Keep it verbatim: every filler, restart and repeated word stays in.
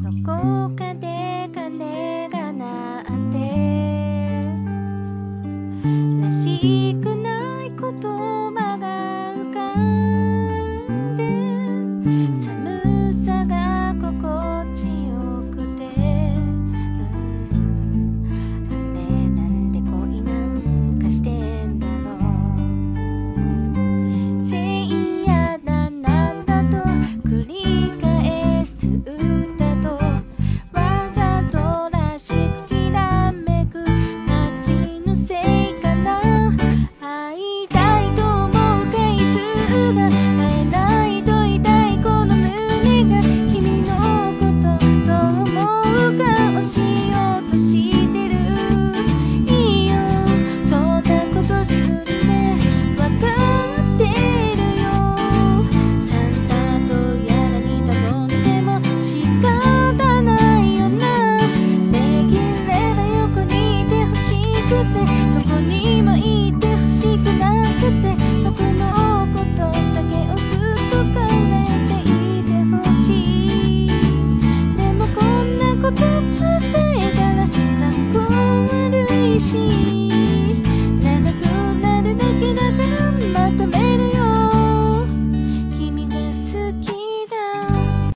どこかで鐘が鳴ってらしくない言葉が浮かんで寒さが心地よくて、うん、あれなんで恋なんかしてんだろう。聖夜だなんだと繰り返す歌と